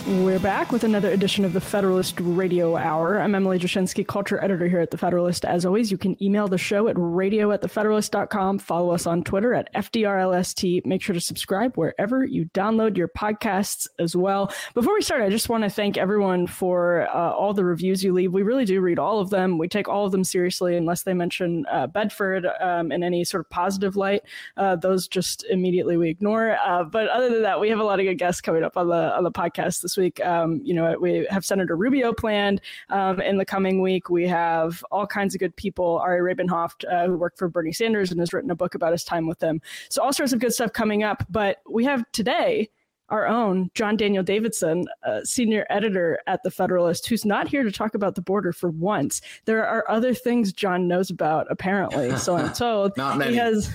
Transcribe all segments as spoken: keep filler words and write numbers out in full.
We're back with another edition of the Federalist Radio Hour. I'm Emily Jashinsky, culture editor here at The Federalist. As always, you can email the show at radio at the federalist dot com. Follow us on Twitter at F D R L S T. Make sure to subscribe wherever you download your podcasts as well. Before we start, I just want to thank everyone for uh, all the reviews you leave. We really do read all of them. We take all of them seriously unless they mention uh, Bedford um, in any sort of positive light. Uh, those just immediately we ignore. Uh, but other than that, we have a lot of good guests coming up on the on the podcast this week. Um, you know, we have Senator Rubio planned um, in the coming week. We have all kinds of good people. Ari Rabenhoft, uh, who worked for Bernie Sanders and has written a book about his time with them. So all sorts of good stuff coming up. But we have today our own John Daniel Davidson, uh, senior editor at The Federalist, who's not here to talk about the border for once. There are other things John knows about, apparently, so I'm told. Not many. He has,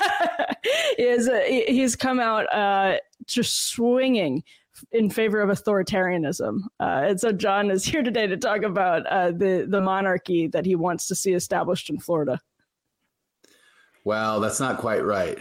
he has uh, he's come out uh, just swinging in favor of authoritarianism. Uh, and so John is here today to talk about uh, the, the monarchy that he wants to see established in Florida. Well, that's not quite right.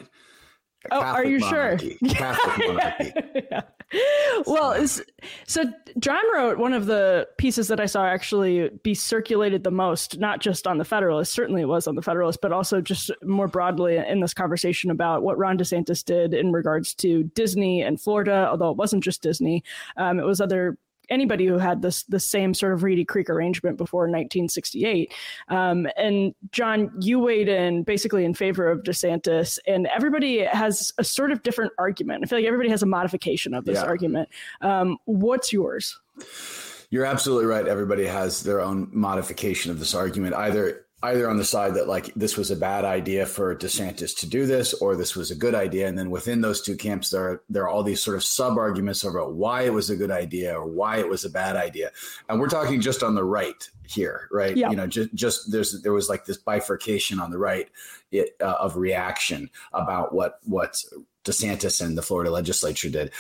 A oh, Catholic are you monarchy. sure? Catholic monarchy. yeah. Well, it's, so John wrote one of the pieces that I saw actually be circulated the most, not just on The Federalist, certainly it was on The Federalist, but also just more broadly in this conversation about what Ron DeSantis did in regards to Disney and Florida, although it wasn't just Disney. Um, it was other anybody who had this the same sort of Reedy Creek arrangement before nineteen sixty-eight. Um, and John, you weighed in basically in favor of DeSantis, and everybody has a sort of different argument. I feel like everybody has a modification of this yeah. argument. Um, what's yours? You're absolutely right. Everybody has their own modification of this argument, either either on the side that like this was a bad idea for DeSantis to do this, or this was a good idea. And then within those two camps, there are, there are all these sort of sub arguments about why it was a good idea or why it was a bad idea. And we're talking just on the right here, right? Yeah. You know, just, just there's, there was like this bifurcation on the right it, uh, of reaction about what, what DeSantis and the Florida legislature did.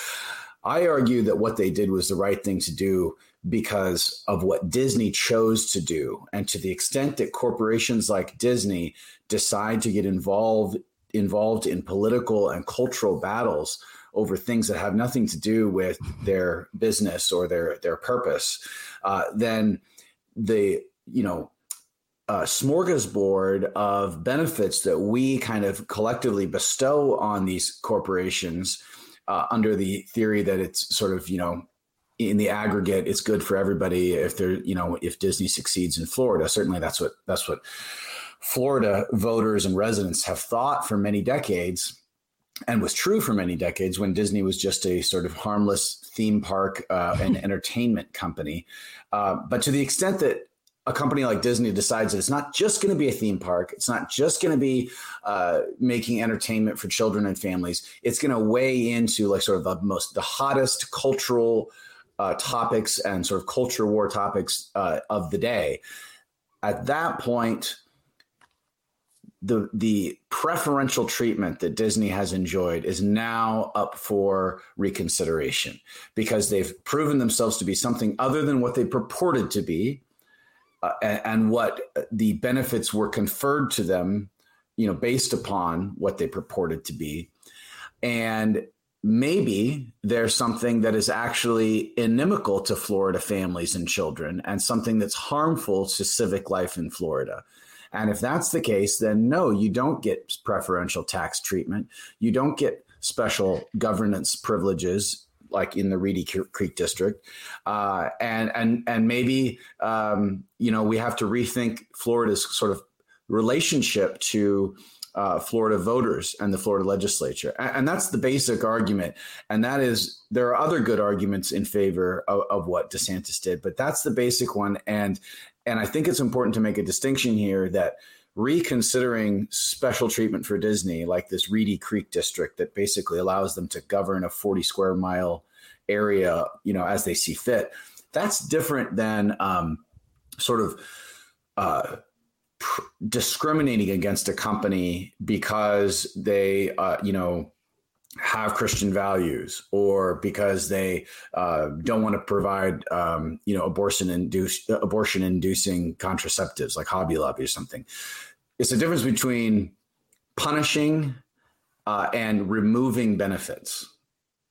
I argue that what they did was the right thing to do because of what Disney chose to do. And to the extent that corporations like Disney decide to get involved involved in political and cultural battles over things that have nothing to do with their business or their, their purpose, uh, then the, you know, uh, smorgasbord of benefits that we kind of collectively bestow on these corporations uh, under the theory that it's sort of, you know, in the aggregate, it's good for everybody if they're, you know, if Disney succeeds in Florida. Certainly that's what that's what Florida voters and residents have thought for many decades, and was true for many decades when Disney was just a sort of harmless theme park uh, and entertainment company. Uh, but to the extent that a company like Disney decides that it's not just going to be a theme park, it's not just going to be uh, making entertainment for children and families, it's going to weigh into like sort of the most, the hottest cultural uh, topics and sort of culture war topics uh, of the day. At that point, the the preferential treatment that Disney has enjoyed is now up for reconsideration because they've proven themselves to be something other than what they purported to be. Uh, and, and what the benefits were conferred to them, you know, based upon what they purported to be. And maybe there's something that is actually inimical to Florida families and children and something that's harmful to civic life in Florida. And if that's the case, then no, you don't get preferential tax treatment. You don't get special governance privileges like in the Reedy Creek district. Uh, and, and, and maybe, um, you know, we have to rethink Florida's sort of relationship to uh, Florida voters and the Florida legislature. And, and that's the basic argument. And that is, there are other good arguments in favor of, of what DeSantis did, but that's the basic one. And, and I think it's important to make a distinction here that reconsidering special treatment for Disney, like this Reedy Creek district that basically allows them to govern a forty square mile area, you know, as they see fit. That's different than um, sort of uh, pr- discriminating against a company because they, uh, you know, have Christian values or because they uh, don't want to provide, um, you know, abortion induced abortion inducing contraceptives like Hobby Lobby or something. It's the difference between punishing uh, and removing benefits.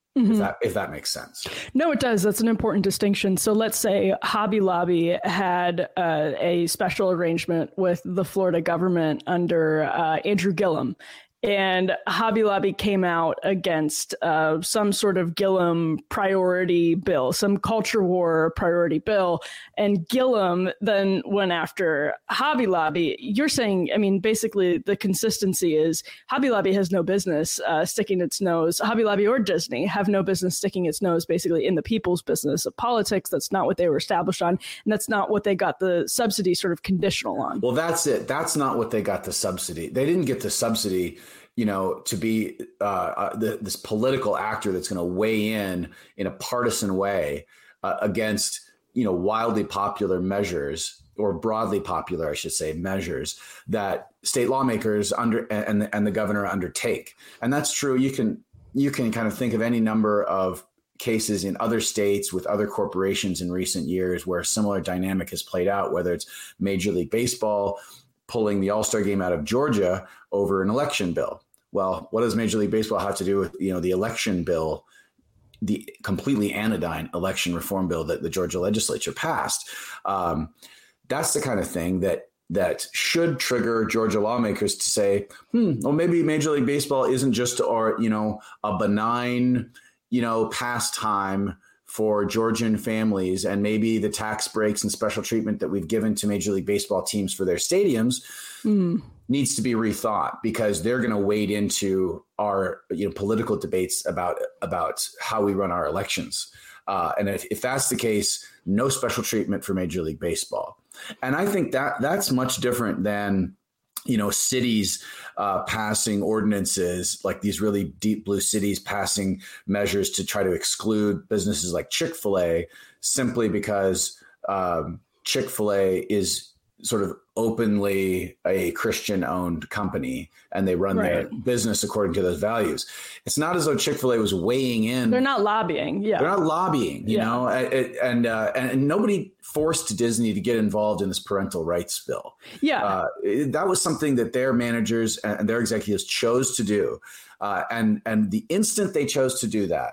Mm-hmm. If that, if that makes sense. No, it does. That's an important distinction. So let's say Hobby Lobby had uh, a special arrangement with the Florida government under uh, Andrew Gillum. And Hobby Lobby came out against uh, some sort of Gillum priority bill, some culture war priority bill. And Gillum then went after Hobby Lobby. You're saying, I mean, basically the consistency is Hobby Lobby has no business uh, sticking its nose. Hobby Lobby or Disney have no business sticking its nose basically in the people's business of politics. That's not what they were established on. And that's not what they got the subsidy sort of conditional on. Well, that's it. That's not what they got the subsidy. They didn't get the subsidy, you know, to be uh, uh, the, this political actor that's going to weigh in in a partisan way uh, against, you know, wildly popular measures or broadly popular, I should say, measures that state lawmakers under and and the governor undertake. And that's true. You can you can kind of think of any number of cases in other states with other corporations in recent years where a similar dynamic has played out, whether it's Major League Baseball pulling the All-Star game out of Georgia over an election bill. Well, what does Major League Baseball have to do with, you know, the election bill, the completely anodyne election reform bill that the Georgia legislature passed? Um, that's the kind of thing that that should trigger Georgia lawmakers to say, hmm, well, maybe Major League Baseball isn't just, or, you know, a benign, you know, pastime for Georgian families, and maybe the tax breaks and special treatment that we've given to Major League Baseball teams for their stadiums mm. needs to be rethought, because they're going to wade into our, you know, political debates about about how we run our elections. Uh, and if, if that's the case, no special treatment for Major League Baseball. And I think that that's much different than, you know, cities uh, passing ordinances, like these really deep blue cities passing measures to try to exclude businesses like Chick-fil-A simply because um, Chick-fil-A is sort of openly a Christian-owned company and they run right. their business according to those values. It's not as though Chick-fil-A was weighing in. They're not lobbying. Yeah, they're not lobbying. You yeah. know, and uh, and nobody forced Disney to get involved in this parental rights bill. Yeah, uh, that was something that their managers and their executives chose to do, uh, and and the instant they chose to do that,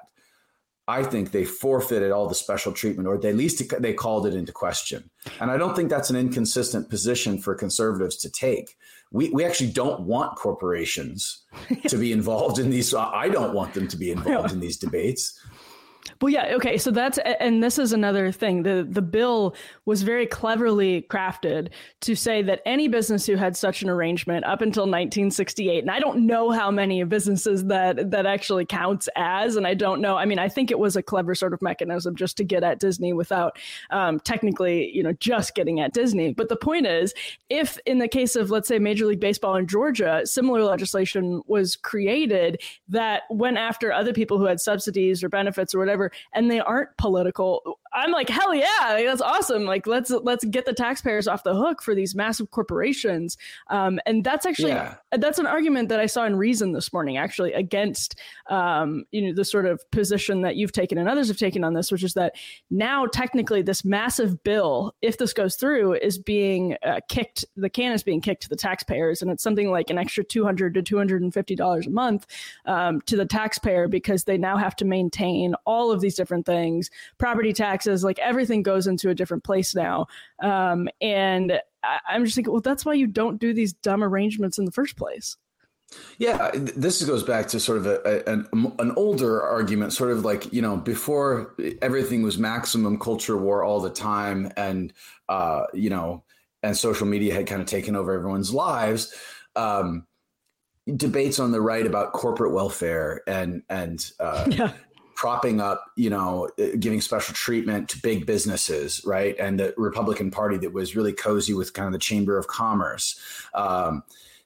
I think they forfeited all the special treatment, or at least they called it into question. And I don't think that's an inconsistent position for conservatives to take. We we actually don't want corporations to be involved in these. I don't want them to be involved in these debates. Well, yeah. OK, so that's and this is another thing. The the bill was very cleverly crafted to say that any business who had such an arrangement up until nineteen sixty-eight, and I don't know how many businesses that that actually counts as, and I don't know. I mean, I think it was a clever sort of mechanism just to get at Disney without um, technically, you know, just getting at Disney. But the point is, if in the case of, let's say, Major League Baseball in Georgia, similar legislation was created that went after other people who had subsidies or benefits or whatever, and they aren't political, I'm like, hell yeah, like, that's awesome. Like, let's let's get the taxpayers off the hook for these massive corporations. Um, and that's actually yeah. that's an argument that I saw in Reason this morning, actually, against um, you know, the sort of position that you've taken and others have taken on this, which is that now technically this massive bill, if this goes through, is being uh, kicked. The can is being kicked to the taxpayers, and it's something like an extra two hundred to two hundred fifty dollars a month um, to the taxpayer, because they now have to maintain all of these different things, property taxes. Like everything goes into a different place now. Um, and I, I'm just thinking, well, that's why you don't do these dumb arrangements in the first place. Yeah, this goes back to sort of a, a, an, an older argument, sort of like, you know, before everything was maximum culture war all the time. And, uh, you know, and social media had kind of taken over everyone's lives. Um, debates on the right about corporate welfare and, and, uh, yeah. propping up, you know, giving special treatment to big businesses, right? And the Republican Party that was really cozy with kind of the Chamber of Commerce. Um,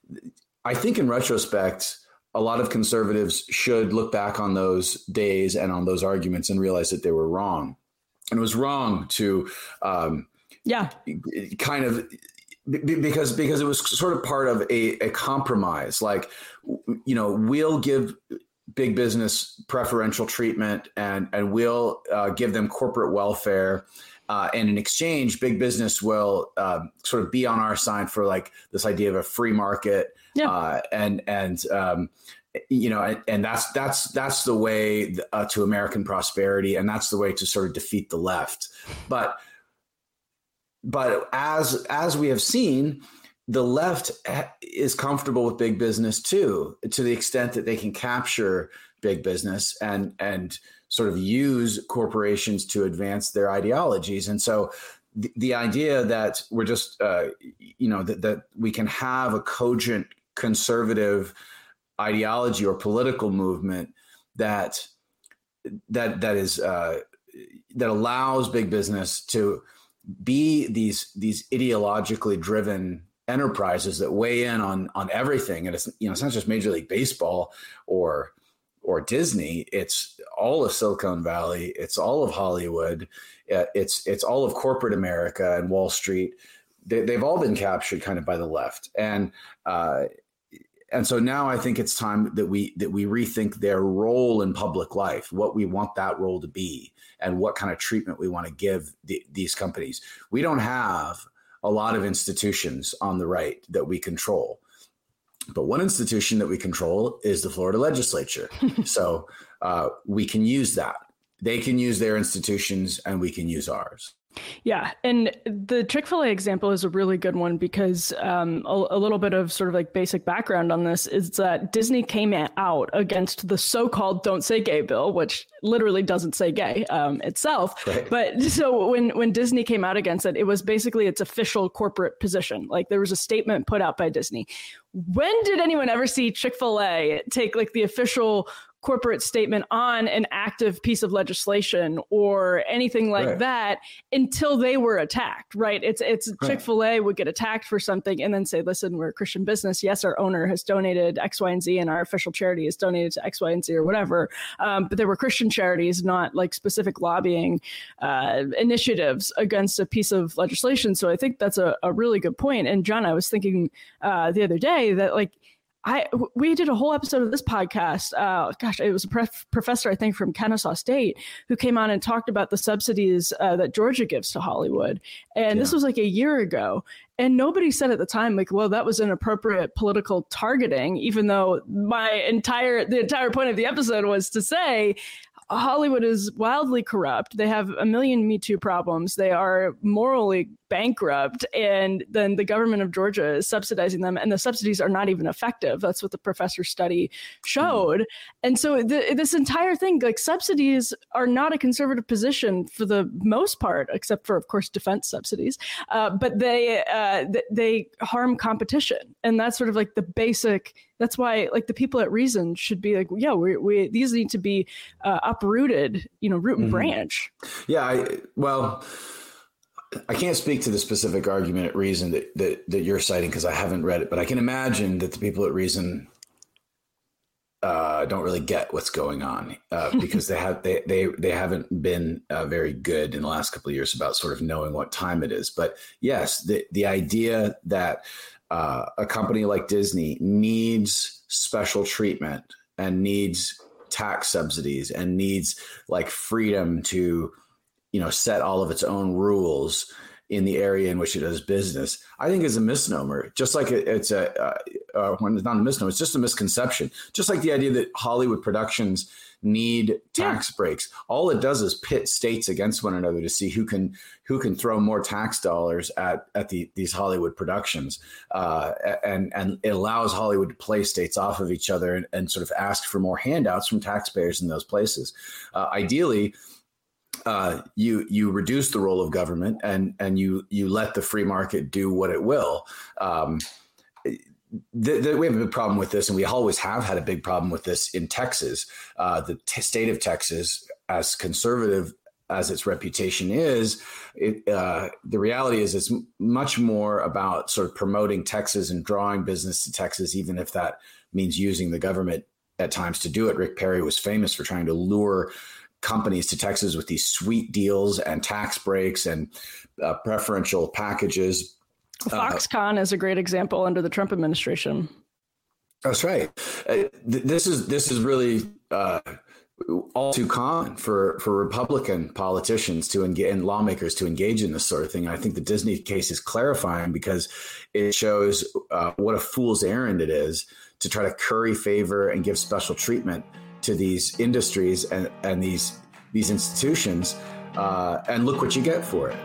I think in retrospect, a lot of conservatives should look back on those days and on those arguments and realize that they were wrong. And it was wrong to um, yeah, kind of because because it was sort of part of a, a compromise. Like, you know, we'll give big business preferential treatment and and we'll uh, give them corporate welfare. Uh, and in exchange, big business will uh, sort of be on our side for like this idea of a free market. Yeah. Uh, and and um, you know, and, and that's that's that's the way uh, to American prosperity, and that's the way to sort of defeat the left. But but as as we have seen, the left is comfortable with big business too, to the extent that they can capture big business and and sort of use corporations to advance their ideologies. And so the, the idea that we're just, uh, you know, that, that we can have a cogent conservative ideology or political movement that that that is uh, that allows big business to be these these ideologically driven enterprises that weigh in on on everything. And it's, you know, it's not just Major League Baseball or or Disney. It's all of Silicon Valley. It's all of Hollywood. It's it's all of corporate America and Wall Street. They, they've all been captured kind of by the left. And uh, and so now I think it's time that we that we rethink their role in public life, what we want that role to be, and what kind of treatment we want to give the, these companies. We don't have a lot of institutions on the right that we control. But one institution that we control is the Florida legislature. So uh, we can use that. They can use their institutions and we can use ours. Yeah. And the Chick-fil-A example is a really good one because um, a, a little bit of sort of like basic background on this is that Disney came out against the so-called Don't Say Gay bill, which literally doesn't say gay um, itself. Right. But so when, when Disney came out against it, it was basically its official corporate position. Like there was a statement put out by Disney. When did anyone ever see Chick-fil-A take like the official corporate statement on an active piece of legislation or anything like right. that until they were attacked, right? It's it's right. Chick-fil-A would get attacked for something and then say, listen, we're a Christian business. Yes, our owner has donated X, Y, and Z, and our official charity has donated to X, Y, and Z or whatever. Um, but there were Christian charities, not like specific lobbying uh, initiatives against a piece of legislation. So I think that's a, a really good point. And John, I was thinking uh, the other day that like, I we did a whole episode of this podcast. Uh, gosh, it was a pref- professor, I think, from Kennesaw State who came on and talked about the subsidies uh, that Georgia gives to Hollywood. And yeah. this was like a year ago. And nobody said at the time, like, well, that was inappropriate political targeting, even though my entire the entire point of the episode was to say Hollywood is wildly corrupt. They have a million Me Too problems. They are morally bankrupt. And then the government of Georgia is subsidizing them. And the subsidies are not even effective. That's what the professor's study showed. Mm. And so the, this entire thing, like subsidies are not a conservative position for the most part, except for, of course, defense subsidies. Uh, but they uh, th- they harm competition. And that's sort of like the basic. That's why, like, the people at Reason should be like, yeah, we, we these need to be uh, uprooted, you know, root and mm-hmm. branch. Yeah, I, well, I can't speak to the specific argument at Reason that that, that you're citing because I haven't read it, but I can imagine that the people at Reason uh, don't really get what's going on uh, because they have they they they haven't been uh, very good in the last couple of years about sort of knowing what time it is. But yes, the the idea that Uh, a company like Disney needs special treatment and needs tax subsidies and needs like freedom to, you know, set all of its own rules in the area in which it does business, I think is a misnomer. Just like it, it's a, uh, uh, when it's not a misnomer, it's just a misconception. Just like the idea that Hollywood productions need tax yeah. breaks. All it does is pit states against one another to see who can who can throw more tax dollars at at the, these Hollywood productions, uh, and and it allows Hollywood to play states off of each other and, and sort of ask for more handouts from taxpayers in those places. Uh, ideally, uh, you you reduce the role of government and and you you let the free market do what it will. Um, The, the, we have a big problem with this, and we always have had a big problem with this in Texas. Uh, the t- state of Texas, as conservative as its reputation is, it, uh, the reality is it's m- much more about sort of promoting Texas and drawing business to Texas, even if that means using the government at times to do it. Rick Perry was famous for trying to lure companies to Texas with these sweet deals and tax breaks and uh, preferential packages. Foxconn uh, is a great example under the Trump administration. That's right. Uh, th- this is this is really uh, all too common for, for Republican politicians to engage and lawmakers to engage in this sort of thing. And I think the Disney case is clarifying because it shows uh, what a fool's errand it is to try to curry favor and give special treatment to these industries and, and these these institutions. Uh, and look what you get for it.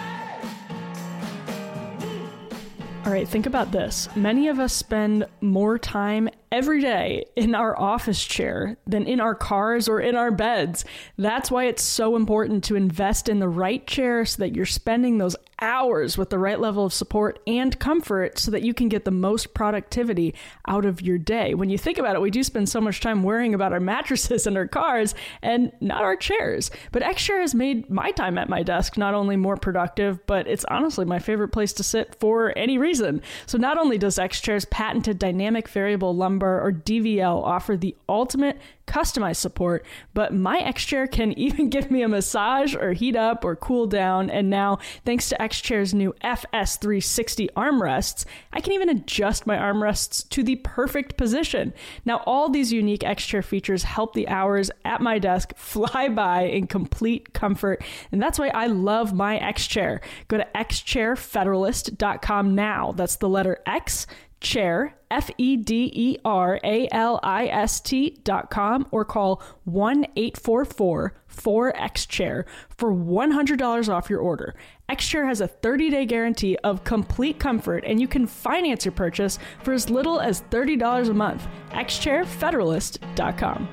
All right, think about this. Many of us spend more time every day in our office chair than in our cars or in our beds. That's why it's so important to invest in the right chair so that you're spending those hours with the right level of support and comfort so that you can get the most productivity out of your day. When you think about it, we do spend so much time worrying about our mattresses and our cars and not our chairs. But X-Chair has made my time at my desk not only more productive, but it's honestly my favorite place to sit for any reason. So not only does X-Chair's patented dynamic variable lumbar or D V L offer the ultimate customized support, but my X-Chair can even give me a massage or heat up or cool down. And now, thanks to X-Chair's new F S three sixty armrests, I can even adjust my armrests to the perfect position. Now, all these unique X-Chair features help the hours at my desk fly by in complete comfort. And that's why I love my X-Chair. Go to x chair federalist dot com now. That's the letter X, chair, F E D E R A L I S T dot com, or call one eight four four four X chair for one hundred dollars off your order. X-Chair has a thirty-day guarantee of complete comfort, and you can finance your purchase for as little as thirty dollars a month. x chair federalist dot com.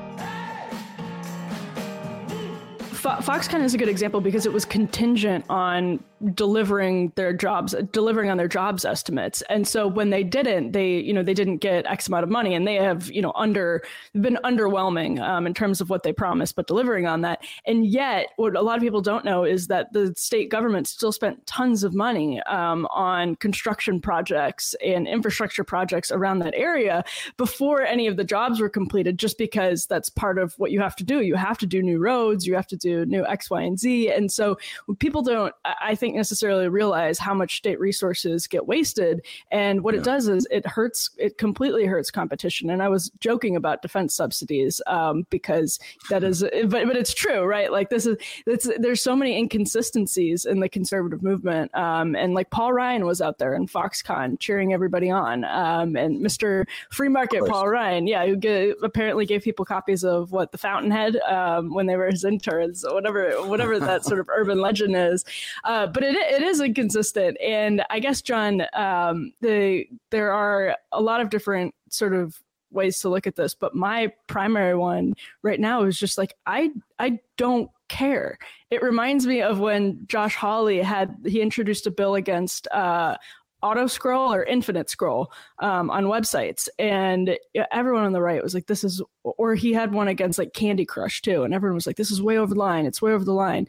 Foxconn is a good example because it was contingent on delivering their jobs, delivering on their jobs estimates. And so when they didn't, they, you know, they didn't get X amount of money, and they have, you know, under been underwhelming um, in terms of what they promised, but delivering on that. And yet what a lot of people don't know is that the state government still spent tons of money um, on construction projects and infrastructure projects around that area before any of the jobs were completed, just because that's part of what you have to do. You have to do new roads, you have to do new X, Y, and Z. And so people don't, I think, necessarily realize how much state resources get wasted. And what yeah. it does is it hurts, it completely hurts competition. And I was joking about defense subsidies um, because that is, but, but it's true, right? Like this is, it's, there's so many inconsistencies in the conservative movement. Um, and like Paul Ryan was out there in Foxconn cheering everybody on. Um, and Mister Free Market Paul Ryan, yeah, who gave, apparently gave people copies of what the Fountainhead um, when they were his interns, whatever, whatever that sort of urban legend is. Uh, but it it is inconsistent. And I guess, John, um, the there are a lot of different sort of ways to look at this. But my primary one right now is just like, I I don't care. It reminds me of when Josh Hawley had, he introduced a bill against uh, auto scroll or infinite scroll um, on websites. And everyone on the right was like, this is, or he had one against like Candy Crush too. And everyone was like, this is way over the line. It's way over the line.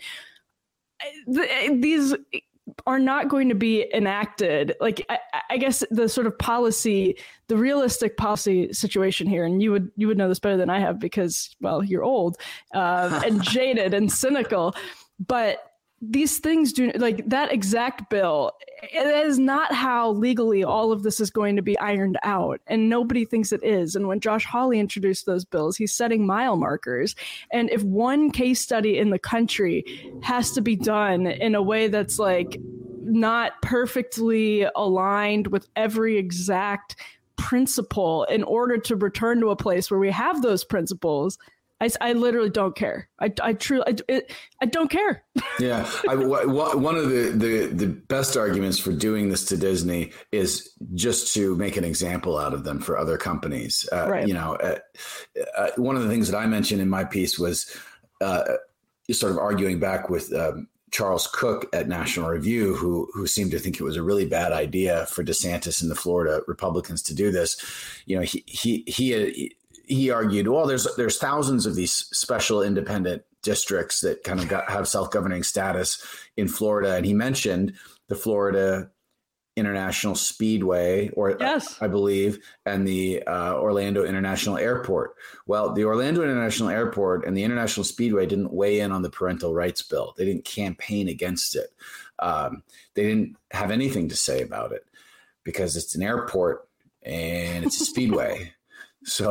These are not going to be enacted. Like, I, I guess the sort of policy, the realistic policy situation here, and you would you would know this better than I have because, well, you're old um, and jaded and cynical, but these things do, like that exact bill, it is not how legally all of this is going to be ironed out. And nobody thinks it is. And when Josh Hawley introduced those bills, he's setting mile markers. And if one case study in the country has to be done in a way that's like not perfectly aligned with every exact principle in order to return to a place where we have those principles, I, I literally don't care. I, I truly, I, it, I don't care. Yeah. I, w- one of the, the, the best arguments for doing this to Disney is just to make an example out of them for other companies. Uh, right. You know, uh, uh, one of the things that I mentioned in my piece was uh, sort of arguing back with um, Charles Cook at National Review, who who seemed to think it was a really bad idea for DeSantis and the Florida Republicans to do this. You know, he he he. he He argued, well, there's there's thousands of these special independent districts that kind of got, have self-governing status in Florida. And he mentioned the Florida International Speedway, or yes. I believe, and the uh, Orlando International Airport. Well, the Orlando International Airport and the International Speedway didn't weigh in on the parental rights bill. They didn't campaign against it. Um, they didn't have anything to say about it because it's an airport and it's a speedway. So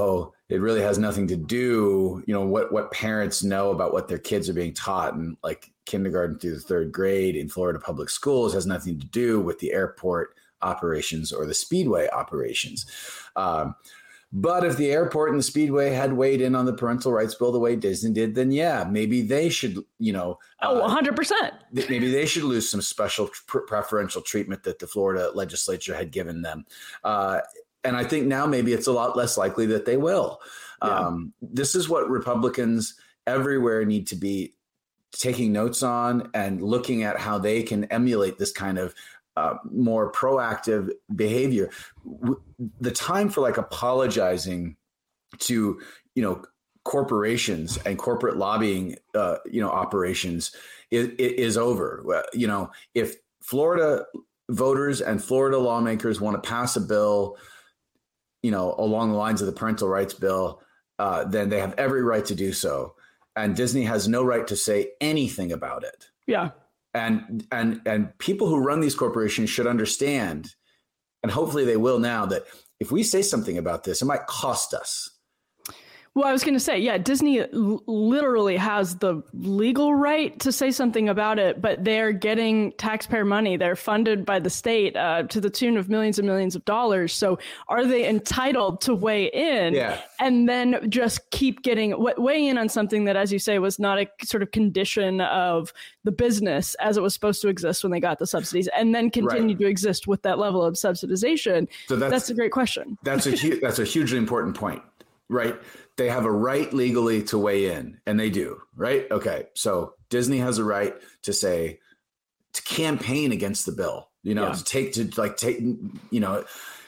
it really has nothing to do, you know, what, what parents know about what their kids are being taught in like kindergarten through the third grade in Florida public schools has nothing to do with the airport operations or the Speedway operations. Um, But if the airport and the Speedway had weighed in on the parental rights bill the way Disney did, then yeah, maybe they should, you know. Oh, one hundred percent. Uh, maybe they should lose some special pr- preferential treatment that the Florida legislature had given them. Uh, and I think now maybe it's a lot less likely that they will. Yeah. Um, this is what Republicans everywhere need to be taking notes on and looking at how they can emulate this kind of Uh, more proactive behavior. W- the time for like apologizing to, you know, corporations and corporate lobbying, uh, you know, operations is, is over. You know, if Florida voters and Florida lawmakers want to pass a bill, you know, along the lines of the parental rights bill, uh, then they have every right to do so. And Disney has no right to say anything about it. Yeah. And and and people who run these corporations should understand, and hopefully they will now, that if we say something about this, it might cost us. Well, I was going to say, yeah, Disney l- literally has the legal right to say something about it, but they're getting taxpayer money. They're funded by the state uh, to the tune of millions and millions of dollars. So are they entitled to weigh in yeah. and then just keep getting w- weigh in on something that, as you say, was not a sort of condition of the business as it was supposed to exist when they got the subsidies, and then continue right. to exist with that level of subsidization? So that's, that's a great question. That's a hu- that's a hugely important point, right? They have a right legally to weigh in, and they do, right? Okay, so Disney has a right to say, to campaign against the bill, you know, yeah. to take, to like take, you know,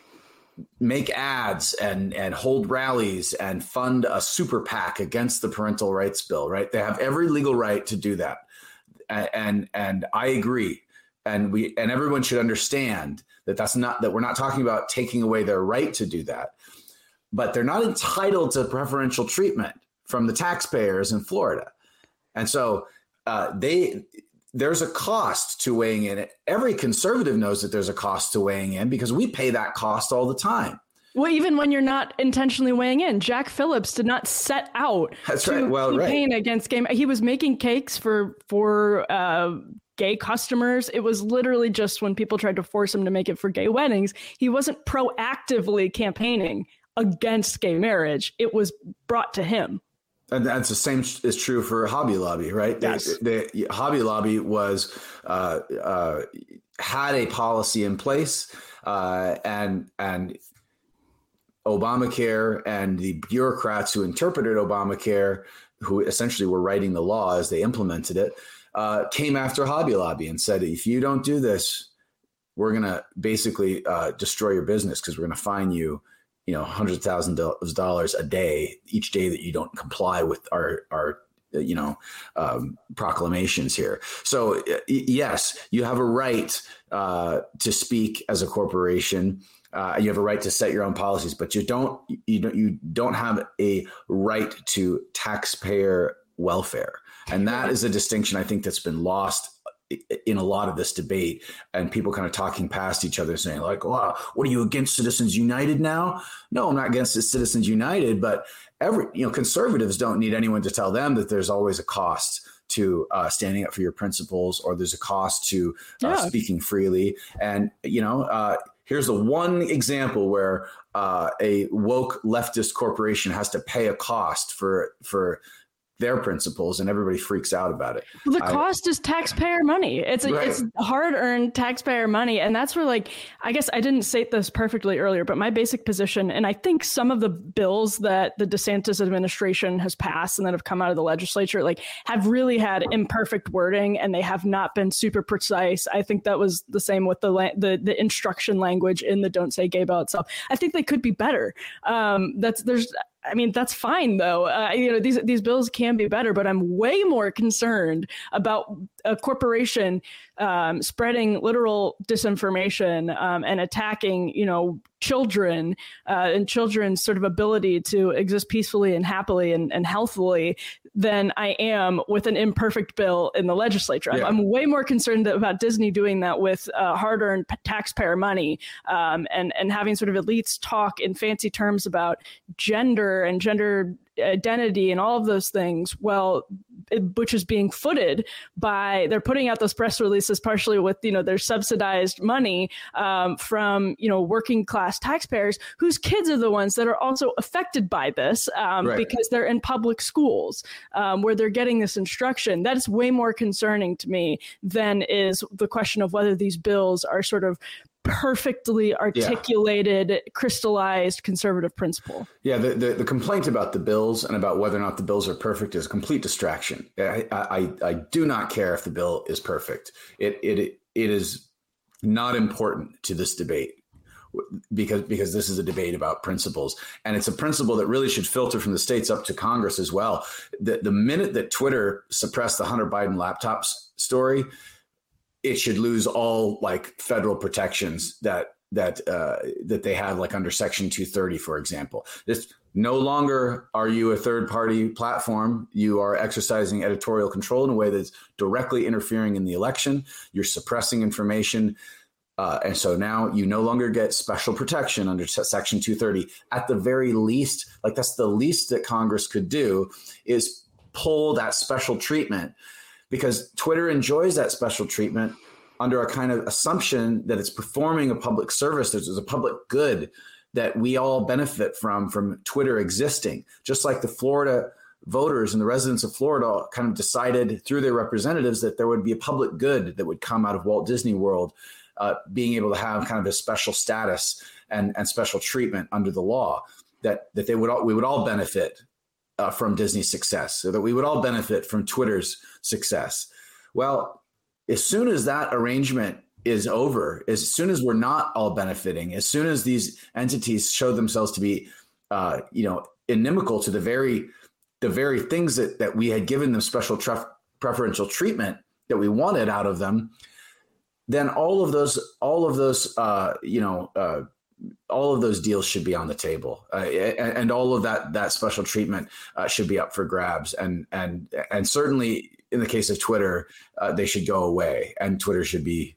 make ads and and hold rallies and fund a super PAC against the parental rights bill, right? They have every legal right to do that, and and, and I agree, and we and everyone should understand that that's not that we're not talking about taking away their right to do that. But they're not entitled to preferential treatment from the taxpayers in Florida. And so uh, they there's a cost to weighing in. Every conservative knows that there's a cost to weighing in because we pay that cost all the time. Well, even when you're not intentionally weighing in, Jack Phillips did not set out That's to right. well, campaign right. against gay. He was making cakes for for uh, gay customers. It was literally just when people tried to force him to make it for gay weddings. He wasn't proactively campaigning against gay marriage. It was brought to him. And that's the same is true for Hobby Lobby, right? Yes. The, the Hobby Lobby was uh, uh, had a policy in place, uh, and and Obamacare and the bureaucrats who interpreted Obamacare, who essentially were writing the law as they implemented it, uh, came after Hobby Lobby and said, if you don't do this, we're going to basically uh, destroy your business because we're going to fine you, you know, hundreds of thousands of dollars a day, each day that you don't comply with our, our, you know, um, proclamations here. So yes, you have a right uh, to speak as a corporation. Uh, you have a right to set your own policies, but you don't, you don't, you don't have a right to taxpayer welfare. And that is a distinction I think that's been lost in a lot of this debate, and people kind of talking past each other saying like, wow, what are you against Citizens United now? No, I'm not against Citizens United, but every, you know, conservatives don't need anyone to tell them that there's always a cost to uh, standing up for your principles, or there's a cost to uh, yeah. speaking freely. And, you know, uh, here's the one example where uh, a woke leftist corporation has to pay a cost for, for, their principles, and everybody freaks out about it. Well, the cost I, is taxpayer money. It's a, right. it's hard-earned taxpayer money. And that's where, like, I guess I didn't state this perfectly earlier, but my basic position, and I think some of the bills that the DeSantis administration has passed and that have come out of the legislature, like, have really had imperfect wording, and they have not been super precise. I think that was the same with the the, the instruction language in the Don't Say Gay bill itself. I think they could be better. Um, that's there's. I mean, that's fine, though. Uh, you know, these these bills can be better, but I'm way more concerned about a corporation um, spreading literal disinformation um, and attacking, you know, children uh, and children's sort of ability to exist peacefully and happily and, and healthily than I am with an imperfect bill in the legislature. Yeah. I'm, I'm way more concerned about Disney doing that with uh, hard-earned taxpayer money um, and, and having sort of elites talk in fancy terms about gender and gender identity and all of those things, well, it, which is being footed by, they're putting out those press releases partially with, you know, their subsidized money um, from, you know, working class taxpayers whose kids are the ones that are also affected by this um, right. because they're in public schools um, where they're getting this instruction. That is way more concerning to me than is the question of whether these bills are sort of perfectly articulated, yeah. crystallized conservative principle. Yeah, the, the the complaint about the bills and about whether or not the bills are perfect is a complete distraction. I I, I do not care if the bill is perfect. It it it is not important to this debate because because this is a debate about principles, and it's a principle that really should filter from the states up to Congress as well. The the minute that Twitter suppressed the Hunter Biden laptops story, it should lose all like federal protections that that uh, that they have, like under Section two thirty, for example. This no longer are you a third party platform. You are exercising editorial control in a way that's directly interfering in the election. You're suppressing information. Uh, and so now you no longer get special protection under Section two thirty. At the very least, like that's the least that Congress could do is pull that special treatment, because Twitter enjoys that special treatment under a kind of assumption that it's performing a public service. There's a public good that we all benefit from, from Twitter existing. Just like the Florida voters and the residents of Florida kind of decided through their representatives that there would be a public good that would come out of Walt Disney World uh, being able to have kind of a special status and, and special treatment under the law, that, that they would all, we would all benefit Uh, from Disney's success, so that we would all benefit from Twitter's success. Well, as soon as that arrangement is over, as soon as we're not all benefiting, as soon as these entities show themselves to be, uh, you know, inimical to the very, the very things that that we had given them special tref- preferential treatment that we wanted out of them, then all of those, all of those, uh, you know. Uh, all of those deals should be on the table, uh, and, and all of that that special treatment uh, should be up for grabs. And and and certainly in the case of Twitter, uh, they should go away, and Twitter should be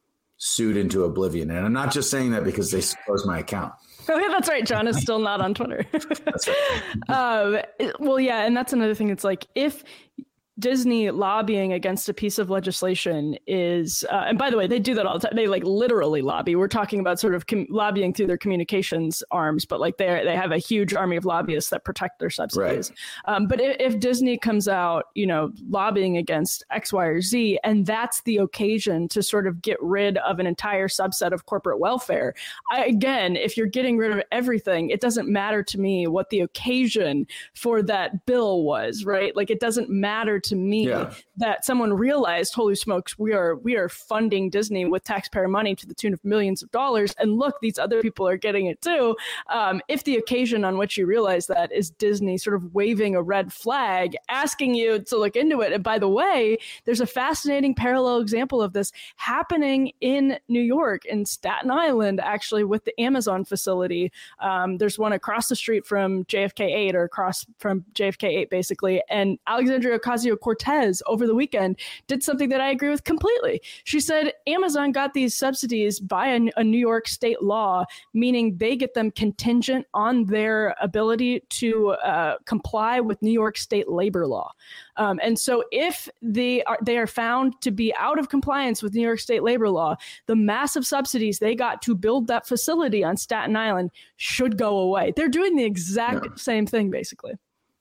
sued into oblivion. And I'm not just saying that because they closed my account. Oh, yeah, that's right. John is still not on Twitter. That's right. um, well, yeah, and that's another thing. It's like if Disney lobbying against a piece of legislation is, uh, and by the way, they do that all the time. They like literally lobby. We're talking about sort of com- lobbying through their communications arms, but like they they have a huge army of lobbyists that protect their subsidies. Right. Um, but if, if Disney comes out, you know, lobbying against X, Y, or Z, and that's the occasion to sort of get rid of an entire subset of corporate welfare, I, again, if you're getting rid of everything, it doesn't matter to me what the occasion for that bill was, right? Like it doesn't matter to me yeah. that someone realized, holy smokes, we are we are funding Disney with taxpayer money to the tune of millions of dollars, and look, these other people are getting it too. Um, if the occasion on which you realize that is Disney sort of waving a red flag, asking you to look into it. And by the way, there's a fascinating parallel example of this happening in New York, in Staten Island, actually, with the Amazon facility. Um, there's one across the street from J F K eight, or across from J F K eight, basically. And Alexandria Ocasio-Cortez over the weekend did something that I agree with completely. She said Amazon got these subsidies by a, a New York state law, meaning they get them contingent on their ability to uh, comply with New York state labor law. Um, and so if they are, they are found to be out of compliance with New York state labor law, the massive subsidies they got to build that facility on Staten Island should go away. They're doing the exact yeah. same thing, basically.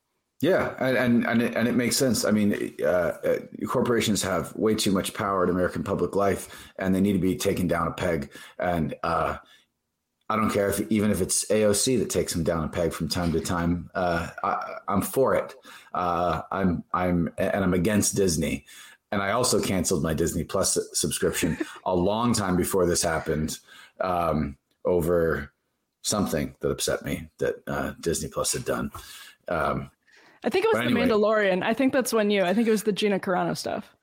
Yeah, and and and it, and it makes sense. I mean, uh, uh, corporations have way too much power in American public life, and they need to be taken down a peg. And uh, I don't care if even if it's A O C that takes them down a peg from time to time. Uh, I, I'm for it. Uh, I'm I'm and I'm against Disney. And I also canceled my Disney Plus subscription a long time before this happened um, over something that upset me that uh, Disney Plus had done. Um, I think it was anyway. The Mandalorian. I think that's when you, I think it was the Gina Carano stuff.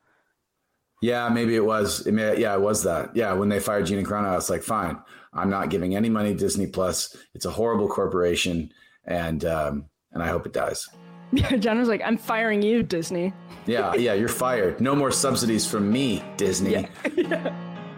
Yeah, maybe it was. It may, yeah, it was that. Yeah, when they fired Gina Carano, I was like, fine, I'm not giving any money to Disney Plus. It's a horrible corporation, and um, and I hope it dies. Yeah, John was like, I'm firing you, Disney. Yeah, yeah, you're fired. No more subsidies from me, Disney. Yeah. Yeah.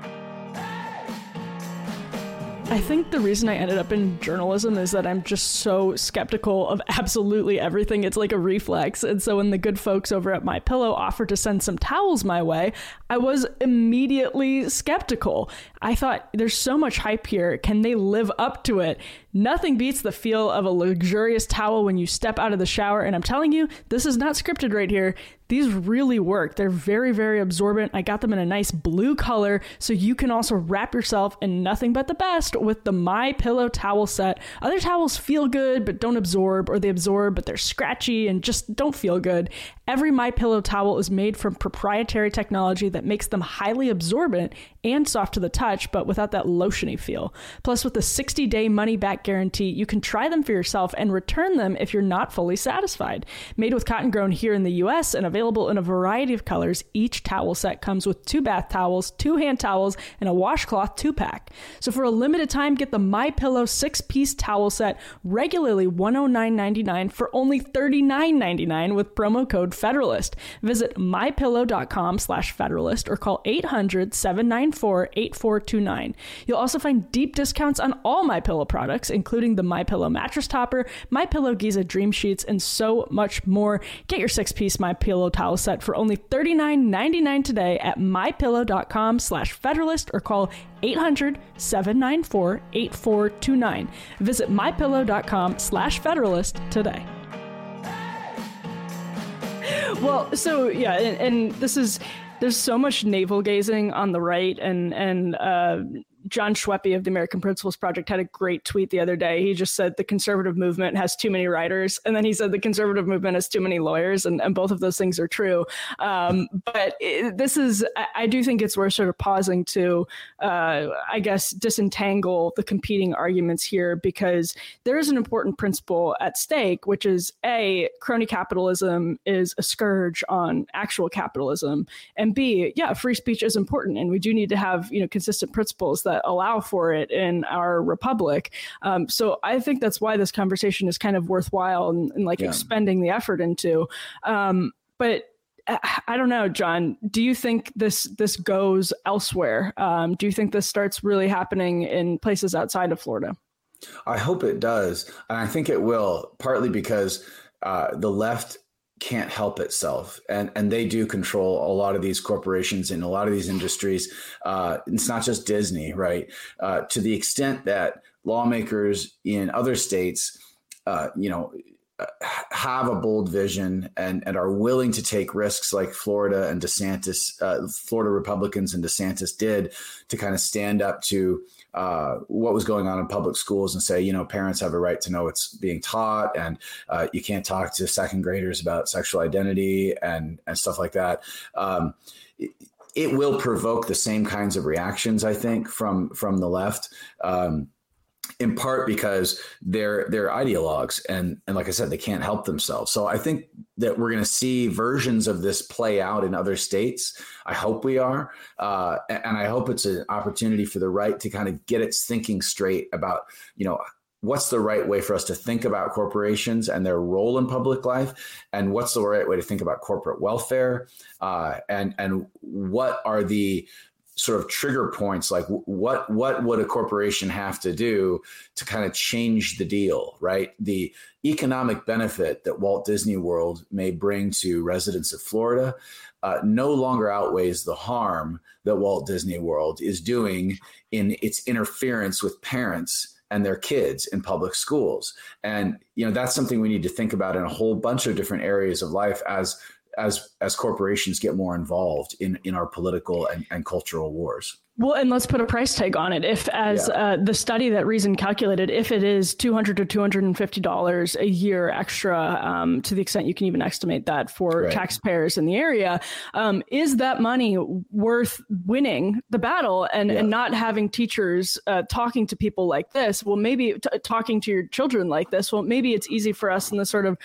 I think the reason I ended up in journalism is that I'm just so skeptical of absolutely everything. It's like a reflex. And so when the good folks over at MyPillow offered to send some towels my way, I was immediately skeptical. I thought, there's so much hype here. Can they live up to it? Nothing beats the feel of a luxurious towel when you step out of the shower. And I'm telling you, this is not scripted right here. These really work. They're very, very absorbent. I got them in a nice blue color, so you can also wrap yourself in nothing but the best with the MyPillow towel set. Other towels feel good, but don't absorb, or they absorb, but they're scratchy and just don't feel good. Every MyPillow towel is made from proprietary technology that makes them highly absorbent and soft to the touch, but without that lotiony feel. Plus, with a sixty day money-back guarantee, you can try them for yourself and return them if you're not fully satisfied. Made with cotton grown here in the U S and available in a variety of colors, each towel set comes with two bath towels, two hand towels, and a washcloth two-pack. So for a limited time, get the MyPillow six-piece towel set, regularly one hundred nine ninety-nine for only thirty-nine ninety-nine with promo code Federalist. Visit mypillow.com slash Federalist or call eight hundred, seven nine four, eight four two nine. You'll also find deep discounts on all MyPillow products, including the MyPillow mattress topper, MyPillow Giza Dream Sheets, and so much more. Get your six-piece MyPillow towel set for only thirty-nine ninety-nine today at mypillow.com slash Federalist or call eight hundred, seven nine four, eight four two nine. Visit mypillow.com slash Federalist today. Well, so yeah, and, and this is, there's so much navel gazing on the right, and and uh, John Schweppe of the American Principles Project had a great tweet the other day. He just said the conservative movement has too many writers, and then he said the conservative movement has too many lawyers, and, and both of those things are true. Um, but it, this is, I, I do think it's worth sort of pausing to, uh, I guess, disentangle the competing arguments here, because there is an important principle at stake, which is A, crony capitalism is a scourge on actual capitalism, and B, yeah, free speech is important, and we do need to have, you know, consistent principles that allow for it in our republic. Um, so I think that's why this conversation is kind of worthwhile and, and like yeah. expending the effort into. Um, but I don't know, John, do you think this this goes elsewhere? Um, do you think this starts really happening in places outside of Florida? I hope it does. And I think it will, partly because uh, the left can't help itself. And and they do control a lot of these corporations and a lot of these industries. Uh, it's not just Disney, right? Uh, to the extent that lawmakers in other states, uh, you know, have a bold vision and, and are willing to take risks like Florida and DeSantis, uh, Florida Republicans and DeSantis did to kind of stand up to uh, what was going on in public schools and say, you know, parents have a right to know what's being taught, and uh, you can't talk to second graders about sexual identity and, and stuff like that. Um, it, it will provoke the same kinds of reactions, I think, from from the left. Um, in part because they're they're ideologues, and and like I said, they can't help themselves. So I think that we're going to see versions of this play out in other states. I hope we are, uh, and I hope it's an opportunity for the right to kind of get its thinking straight about, you know, what's the right way for us to think about corporations and their role in public life, and what's the right way to think about corporate welfare, uh, and and what are the sort of trigger points, like what what would a corporation have to do to kind of change the deal, right? The economic benefit that Walt Disney World may bring to residents of Florida uh, no longer outweighs the harm that Walt Disney World is doing in its interference with parents and their kids in public schools. And, you know, that's something we need to think about in a whole bunch of different areas of life as as as corporations get more involved in, in our political and, and cultural wars. Well, and let's put a price tag on it. If, as yeah. uh, the study that Reason calculated, if it is two hundred to two hundred fifty dollars a year extra, um, to the extent you can even estimate that for right. taxpayers in the area, um, is that money worth winning the battle and, yeah. and not having teachers uh, talking to people like this? Well, maybe t- talking to your children like this. Well, maybe it's easy for us in the sort of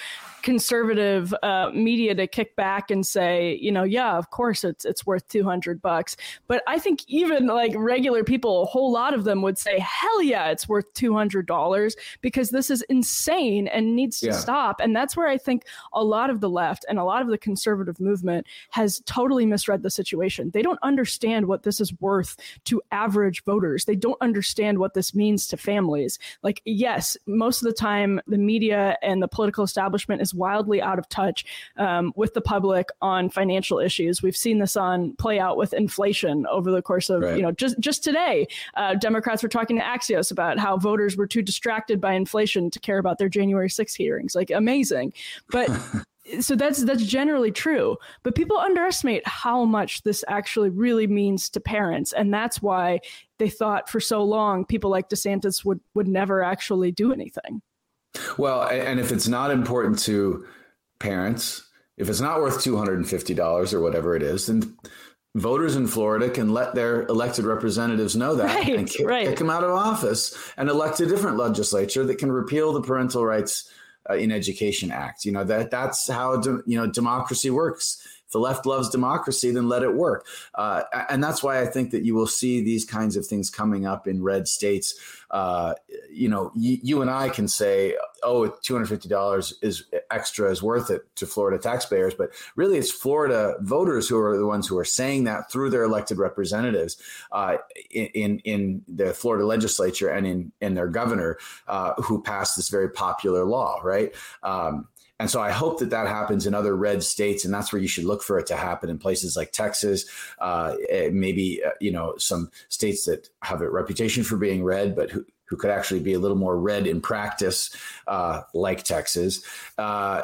conservative uh, media to kick back and say, you know, yeah, of course it's it's worth two hundred bucks. But I think even like regular people, a whole lot of them would say, hell yeah, it's worth two hundred dollars because this is insane and needs to yeah. stop. And that's where I think a lot of the left and a lot of the conservative movement has totally misread the situation. They don't understand what this is worth to average voters. They don't understand what this means to families. Like, yes, most of the time, the media and the political establishment is wildly out of touch um, with the public on financial issues. We've seen this on play out with inflation over the course of, right. you know, just, just today, uh, Democrats were talking to Axios about how voters were too distracted by inflation to care about their January sixth hearings. Like, amazing. But so that's that's generally true. But people underestimate how much this actually really means to parents. And that's why they thought for so long people like DeSantis would would never actually do anything. Well, and if it's not important to parents, if it's not worth two hundred fifty dollars or whatever it is, then voters in Florida can let their elected representatives know that right, and kick, right. kick them out of office and elect a different legislature that can repeal the Parental Rights uh, in Education Act. You know, that that's how, de- you know, democracy works. If the left loves democracy, then let it work. Uh, and that's why I think that you will see these kinds of things coming up in red states. Uh, you know, y- you and I can say, oh, two hundred fifty dollars is extra is worth it to Florida taxpayers. But really, it's Florida voters who are the ones who are saying that through their elected representatives uh, in, in the Florida legislature and in, in their governor uh, who passed this very popular law. Right. Um, And so I hope that that happens in other red states, and that's where you should look for it to happen in places like Texas, uh, maybe, uh, you know, some states that have a reputation for being red, but who, who could actually be a little more red in practice, uh, like Texas, uh,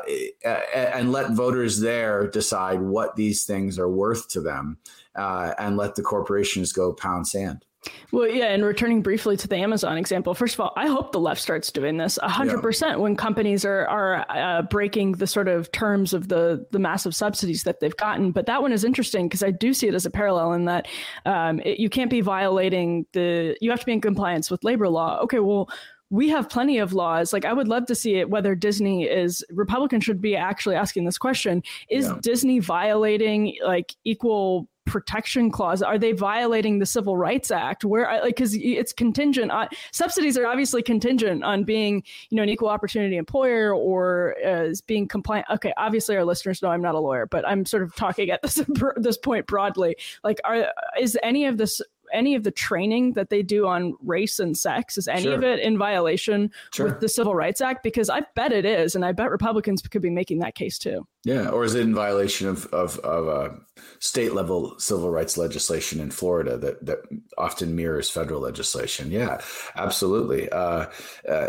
and let voters there decide what these things are worth to them uh, and let the corporations go pound sand. Well, yeah, and returning briefly to the Amazon example, first of all, I hope the left starts doing this one hundred percent yeah. when companies are are uh, breaking the sort of terms of the the massive subsidies that they've gotten. But that one is interesting because I do see it as a parallel in that um, it, you can't be violating the you have to be in compliance with labor law. OK, well, we have plenty of laws. Like, I would love to see it, whether Disney is Republicans should be actually asking this question. Is yeah. Disney violating like equal protection clause? Are they violating the Civil Rights Act? Where, like, because it's contingent on subsidies are obviously contingent on being, you know, an equal opportunity employer or as being compliant. Okay, obviously our listeners know I'm not a lawyer, but I'm sort of talking at this this point broadly. Like, are is any of this any of the training that they do on race and sex, is any sure. of it in violation sure. with the Civil Rights Act? Because I bet it is. And I bet Republicans could be making that case, too. Yeah. Or is it in violation of, of, of uh, state level civil rights legislation in Florida that, that often mirrors federal legislation? Yeah, absolutely. Uh, uh,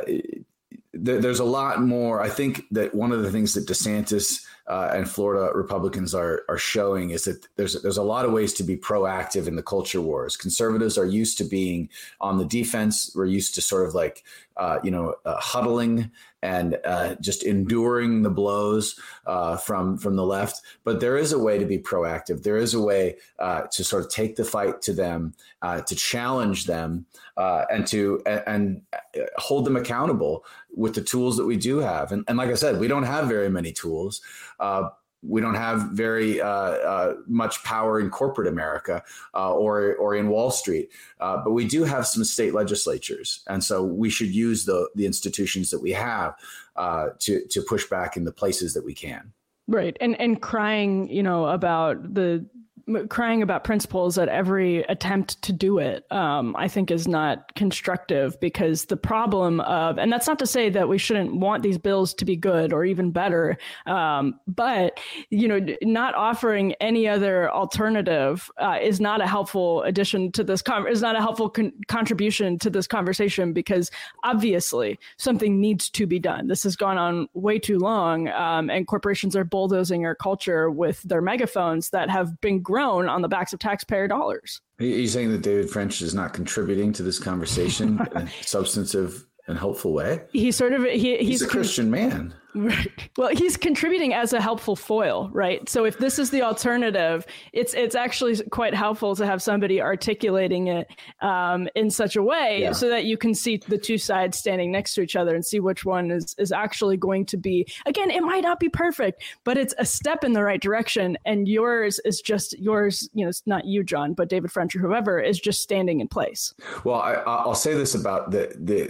th- there's a lot more. I think that one of the things that DeSantis Uh, and Florida Republicans are are showing is that there's there's a lot of ways to be proactive in the culture wars. Conservatives are used to being on the defense. We're used to sort of like, uh, you know, uh, huddling and uh, just enduring the blows uh, from from the left. But there is a way to be proactive. There is a way uh, to sort of take the fight to them, uh, to challenge them, uh, and to and, and hold them accountable with the tools that we do have. And, and like I said, we don't have very many tools. Uh, we don't have very uh, uh, much power in corporate America uh, or or in Wall Street, uh, but we do have some state legislatures, and so we should use the the institutions that we have uh, to to push back in the places that we can. Right, and and crying, you know, about the. crying about principles at every attempt to do it, um, I think is not constructive, because the problem of, and that's not to say that we shouldn't want these bills to be good or even better, um, but, you know, not offering any other alternative uh, is not a helpful addition to this, con- is not a helpful con- contribution to this conversation, because obviously something needs to be done. This has gone on way too long, um, and corporations are bulldozing our culture with their megaphones that have been grown on the backs of taxpayer dollars. Are you saying that David French is not contributing to this conversation in a substantive in a helpful way. He sort of he, he's, he's a Christian con- man. Right. Well, he's contributing as a helpful foil, right? So if this is the alternative, it's it's actually quite helpful to have somebody articulating it um, in such a way yeah. so that you can see the two sides standing next to each other and see which one is is actually going to be. Again, it might not be perfect, but it's a step in the right direction. And yours is just yours. You know, it's not you, John, but David French or whoever is just standing in place. Well, I, I'll say this about the the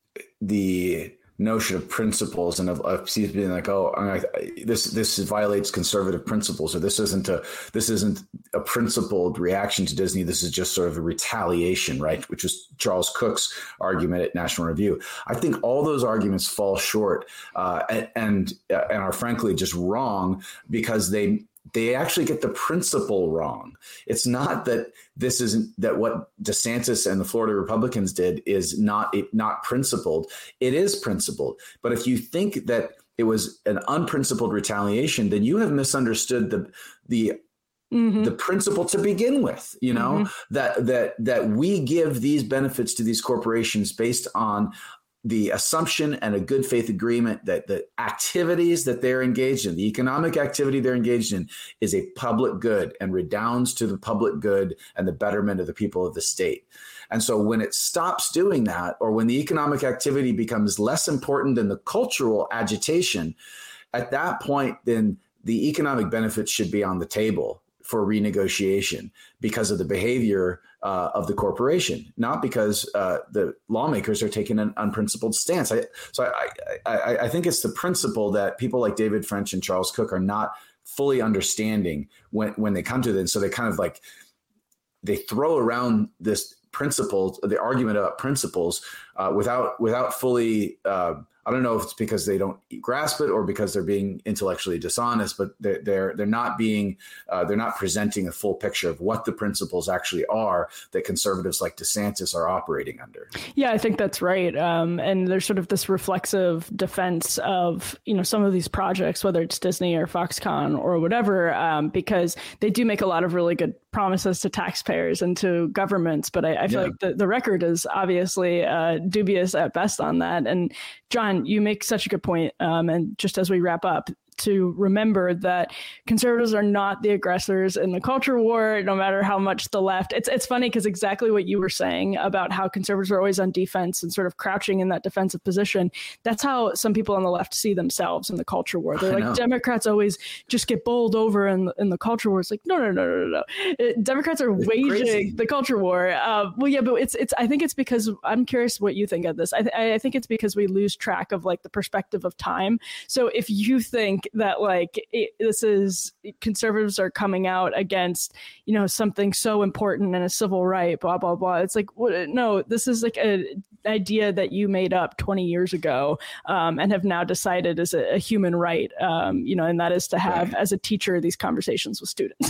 the. notion of principles and of, of being like, oh, I, this this violates conservative principles, or this isn't a this isn't a principled reaction to Disney. This is just sort of a retaliation, right? Which is Charles Cook's argument at National Review. I think all those arguments fall short uh, and and, uh, and are frankly just wrong because they. They actually get the principle wrong. It's not that this isn't that what DeSantis and the Florida Republicans did is not it, not principled. It is principled. But if you think that it was an unprincipled retaliation, then you have misunderstood the the mm-hmm. the principle to begin with. You know mm-hmm. that that that we give these benefits to these corporations based on the assumption and a good faith agreement that the activities that they're engaged in, the economic activity they're engaged in, is a public good and redounds to the public good and the betterment of the people of the state. And so when it stops doing that, or when the economic activity becomes less important than the cultural agitation, at that point, then the economic benefits should be on the table for renegotiation because of the behavior uh, of the corporation, not because uh, the lawmakers are taking an unprincipled stance. I, so I, I, I think it's the principle that people like David French and Charles Cook are not fully understanding when, when they come to this. So they kind of like, they throw around this principle, the argument about principles uh, without, without fully, uh, I don't know if it's because they don't grasp it or because they're being intellectually dishonest, but they're they're, they're not being uh, they're not presenting a full picture of what the principles actually are that conservatives like DeSantis are operating under. Yeah, I think that's right. Um, and there's sort of this reflexive defense of, you know, some of these projects, whether it's Disney or Foxconn or whatever, um, because they do make a lot of really good promises to taxpayers and to governments. But I, I feel yeah. like the, the record is obviously uh, dubious at best on that. And John, you make such a good point. Um, and just as we wrap up, to remember that conservatives are not the aggressors in the culture war, no matter how much the left. It's it's funny because exactly what you were saying about how conservatives are always on defense and sort of crouching in that defensive position. That's how some people on the left see themselves in the culture war. They're I like, know. Democrats always just get bowled over in, in the culture war. It's like, no, no, no, no, no. It, Democrats are it's waging crazy. the culture war. Uh, well, yeah, but it's it's. I think it's because I'm curious what you think of this. I, th- I think it's because we lose track of like the perspective of time. So if you think that like it, this is conservatives are coming out against, you know, something so important and a civil right, blah, blah, blah. It's like, what, no, this is like an idea that you made up twenty years ago um, and have now decided is a, a human right, um, you know, and that is to have, right. as a teacher, these conversations with students.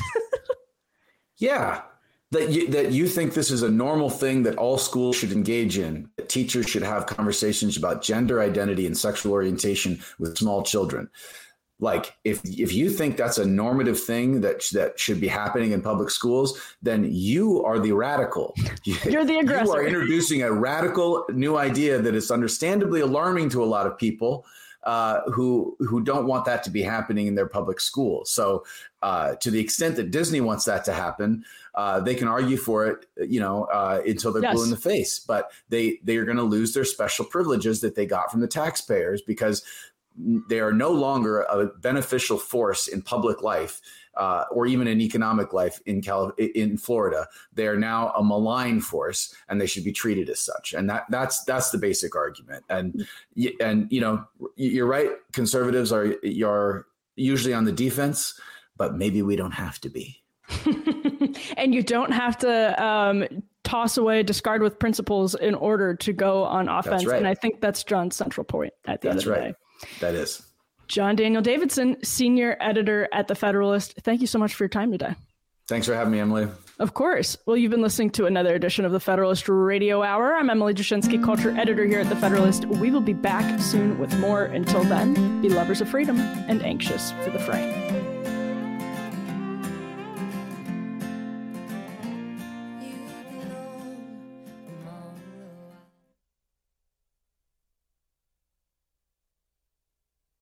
Yeah. That you, that you think this is a normal thing that all schools should engage in. That teachers should have conversations about gender identity and sexual orientation with small children. Like, if if you think that's a normative thing that that should be happening in public schools, then you are the radical. You're the aggressor. You are introducing a radical new idea that is understandably alarming to a lot of people uh, who who don't want that to be happening in their public schools. So uh, to the extent that Disney wants that to happen, uh, they can argue for it, you know, uh, until they're yes. blue in the face. But they they are going to lose their special privileges that they got from the taxpayers because they are no longer a beneficial force in public life uh, or even in economic life in Cal- in Florida. They are now a malign force, and they should be treated as such. And that that's that's the basic argument. And and you know, you're right. Conservatives are you're usually on the defense, but maybe we don't have to be. And you don't have to um, toss away, discard with principles in order to go on offense. Right. And I think that's John's central point at the that's end of the right. day. That is. John Daniel Davidson, senior editor at The Federalist. Thank you so much for your time today. Thanks for having me, Emily. Of course. Well, you've been listening to another edition of The Federalist Radio Hour. I'm Emily Jashinsky, culture editor here at The Federalist. We will be back soon with more. Until then, be lovers of freedom and anxious for the fray.